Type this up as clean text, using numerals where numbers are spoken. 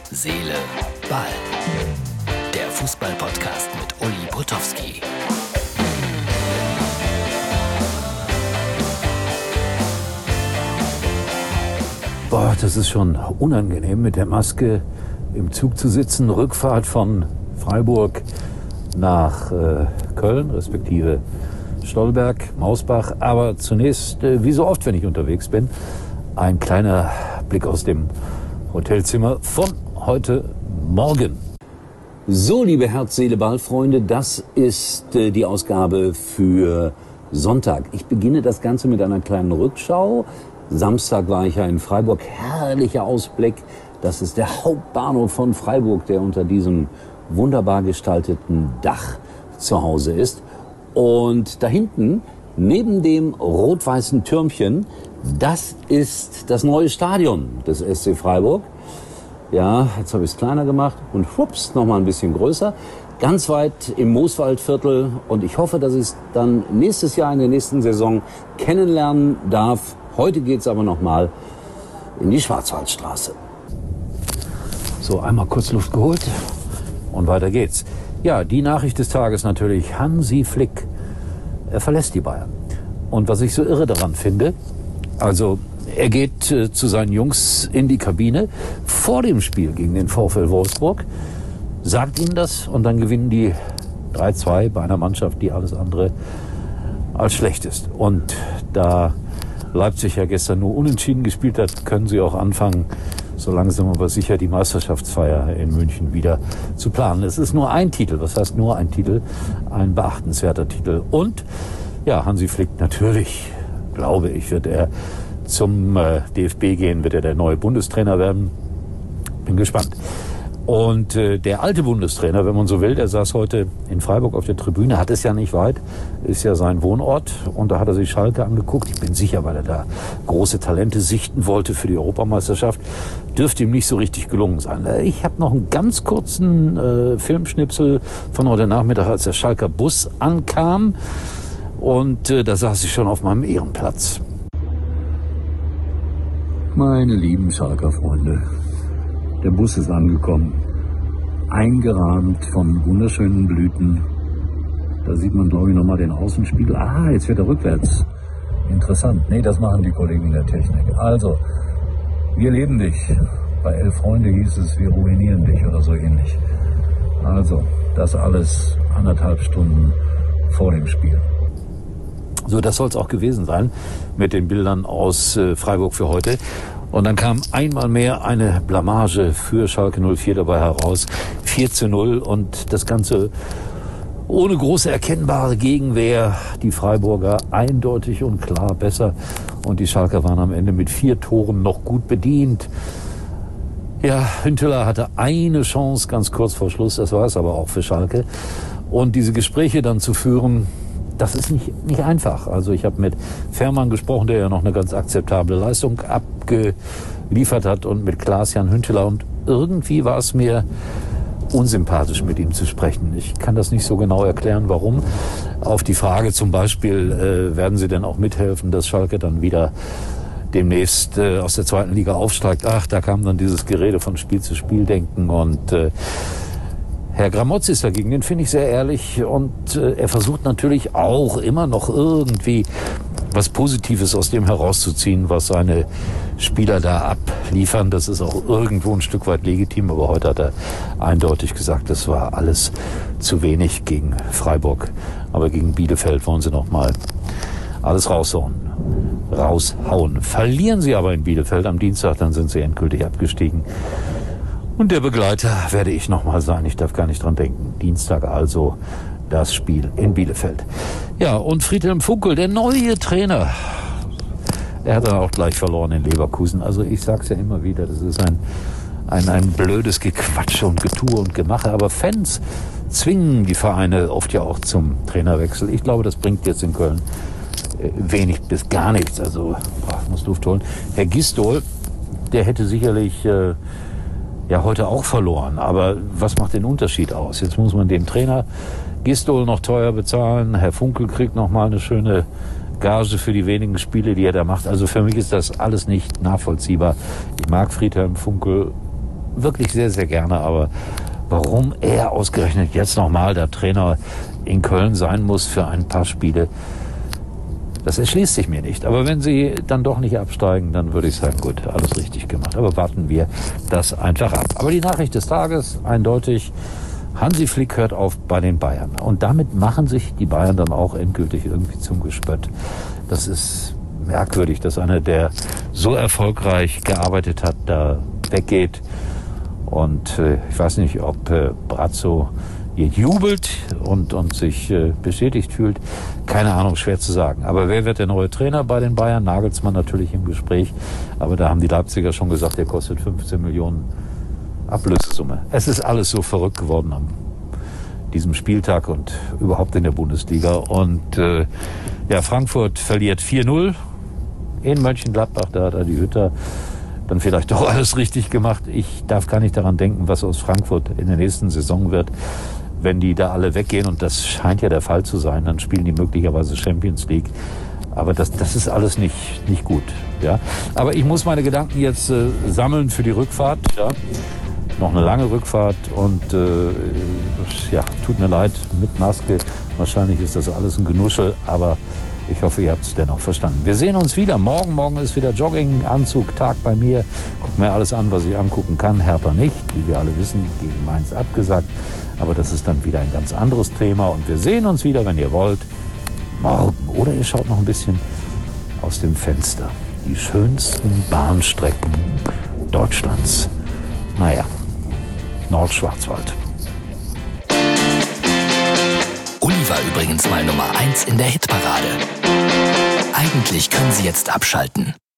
Seele, Ball. Der Fußball-Podcast mit Uli Potowski. Boah, das ist schon unangenehm, mit der Maske im Zug zu sitzen. Rückfahrt von Freiburg nach Köln, respektive Stolberg, Mausbach. Aber zunächst, wie so oft, wenn ich unterwegs bin, ein kleiner Blick aus dem Hotelzimmer von heute Morgen. So, liebe Herz-Seele-Ball-Freunde, das ist die Ausgabe für Sonntag. Ich beginne das Ganze mit einer kleinen Rückschau. Samstag war ich ja in Freiburg. Herrlicher Ausblick. Das ist der Hauptbahnhof von Freiburg, der unter diesem wunderbar gestalteten Dach zu Hause ist. Und da hinten, neben dem rot-weißen Türmchen, das ist das neue Stadion des SC Freiburg. Ja, jetzt habe ich es kleiner gemacht und schwupps, nochmal ein bisschen größer. Ganz weit im Mooswaldviertel. Und ich hoffe, dass ich es dann nächstes Jahr in der nächsten Saison kennenlernen darf. Heute geht es aber nochmal in die Schwarzwaldstraße. So, einmal kurz Luft geholt und weiter geht's. Ja, die Nachricht des Tages natürlich. Hansi Flick, er verlässt die Bayern. Und was ich so irre daran finde, also er geht zu seinen Jungs in die Kabine vor dem Spiel gegen den VfL Wolfsburg, sagt ihnen das und dann gewinnen die 3-2 bei einer Mannschaft, die alles andere als schlecht ist. Und da Leipzig ja gestern nur unentschieden gespielt hat, können sie auch anfangen, so langsam aber sicher die Meisterschaftsfeier in München wieder zu planen. Es ist nur ein Titel, was heißt nur ein Titel? Ein beachtenswerter Titel. Und ja, Hansi Flick natürlich, glaube ich, wird er zum DFB gehen, wird er der neue Bundestrainer werden. Bin gespannt. Und der alte Bundestrainer, wenn man so will, der saß heute in Freiburg auf der Tribüne, hat es ja nicht weit, ist ja sein Wohnort. Und da hat er sich Schalke angeguckt. Ich bin sicher, weil er da große Talente sichten wollte für die Europameisterschaft. Dürfte ihm nicht so richtig gelungen sein. Ich habe noch einen ganz kurzen Filmschnipsel von heute Nachmittag, als der Schalker Bus ankam. Und da saß ich schon auf meinem Ehrenplatz. Meine lieben Schalker Freunde, der Bus ist angekommen, eingerahmt von wunderschönen Blüten. Da sieht man, glaube ich, nochmal den Außenspiegel. Ah, jetzt wird er rückwärts. Interessant. Nee, das machen die Kollegen der Technik. Also, wir leben dich. Bei 11 Freunde hieß es, wir ruinieren dich oder so ähnlich. Also, das alles 1,5 Stunden vor dem Spiel. So, das soll es auch gewesen sein mit den Bildern aus Freiburg für heute. Und dann kam einmal mehr eine Blamage für Schalke 04 dabei heraus. 4-0 und das Ganze ohne große erkennbare Gegenwehr. Die Freiburger eindeutig und klar besser. Und die Schalker waren am Ende mit 4 Toren noch gut bedient. Ja, Hünteler hatte eine Chance ganz kurz vor Schluss. Das war es aber auch für Schalke. Und diese Gespräche dann zu führen, das ist nicht einfach. Also ich habe mit Fährmann gesprochen, der ja noch eine ganz akzeptable Leistung abgeliefert hat, und mit Klaas-Jan Hünteler. Und irgendwie war es mir unsympathisch, mit ihm zu sprechen. Ich kann das nicht so genau erklären, warum. Auf die Frage zum Beispiel, werden Sie denn auch mithelfen, dass Schalke dann wieder demnächst aus der 2. Liga aufsteigt? Ach, da kam dann dieses Gerede von Spiel zu Spiel denken. Und Herr Gramotz ist dagegen, den finde ich sehr ehrlich, und er versucht natürlich auch immer noch irgendwie was Positives aus dem herauszuziehen, was seine Spieler da abliefern. Das ist auch irgendwo ein Stück weit legitim, aber heute hat er eindeutig gesagt, das war alles zu wenig gegen Freiburg. Aber gegen Bielefeld wollen sie noch mal alles raushauen. Verlieren sie aber in Bielefeld am Dienstag, dann sind sie endgültig abgestiegen. Und der Begleiter werde ich nochmal sein. Ich darf gar nicht dran denken. Dienstag also das Spiel in Bielefeld. Ja, und Friedhelm Funkel, der neue Trainer. Er hat dann auch gleich verloren in Leverkusen. Also ich sag's ja immer wieder, das ist ein blödes Gequatsche und Getue und Gemache. Aber Fans zwingen die Vereine oft ja auch zum Trainerwechsel. Ich glaube, das bringt jetzt in Köln wenig bis gar nichts. Also muss Luft holen. Herr Gistol, der hätte sicherlich ja heute auch verloren. Aber was macht den Unterschied aus? Jetzt muss man dem Trainer Gistol noch teuer bezahlen. Herr Funkel kriegt noch mal eine schöne Gage für die wenigen Spiele, die er da macht. Also für mich ist das alles nicht nachvollziehbar. Ich mag Friedhelm Funkel wirklich sehr, sehr gerne, aber warum er ausgerechnet jetzt nochmal der Trainer in Köln sein muss für ein paar Spiele, das erschließt sich mir nicht. Aber wenn sie dann doch nicht absteigen, dann würde ich sagen, gut, alles richtig gemacht. Aber warten wir das einfach ab. Aber die Nachricht des Tages, eindeutig, Hansi Flick hört auf bei den Bayern. Und damit machen sich die Bayern dann auch endgültig irgendwie zum Gespött. Das ist merkwürdig, dass einer, der so erfolgreich gearbeitet hat, da weggeht. Und ich weiß nicht, ob Brazzo jubelt und sich bestätigt fühlt. Keine Ahnung, schwer zu sagen. Aber wer wird der neue Trainer bei den Bayern? Nagelsmann natürlich im Gespräch. Aber da haben die Leipziger schon gesagt, der kostet 15 Millionen Ablösesumme. Es ist alles so verrückt geworden an diesem Spieltag und überhaupt in der Bundesliga. Und Frankfurt verliert 4-0 in Mönchengladbach. Da hat die Hütter dann vielleicht doch alles richtig gemacht. Ich darf gar nicht daran denken, was aus Frankfurt in der nächsten Saison wird. Wenn die da alle weggehen, und das scheint ja der Fall zu sein, dann spielen die möglicherweise Champions League. Aber das ist alles nicht gut. Ja? Aber ich muss meine Gedanken jetzt sammeln für die Rückfahrt. Ja? Noch eine lange Rückfahrt und tut mir leid, mit Maske. Wahrscheinlich ist das alles ein Genuschel, aber ich hoffe, ihr habt es dennoch verstanden. Wir sehen uns wieder morgen. Morgen ist wieder Jogging-Anzug-Tag bei mir. Guck mir alles an, was ich angucken kann. Hertha nicht, wie wir alle wissen, gegen Mainz abgesagt. Aber das ist dann wieder ein ganz anderes Thema. Und wir sehen uns wieder, wenn ihr wollt, morgen. Oder ihr schaut noch ein bisschen aus dem Fenster. Die schönsten Bahnstrecken Deutschlands. Naja, Nordschwarzwald. Uli war übrigens mal Nummer 1 in der Hitparade. Eigentlich können Sie jetzt abschalten.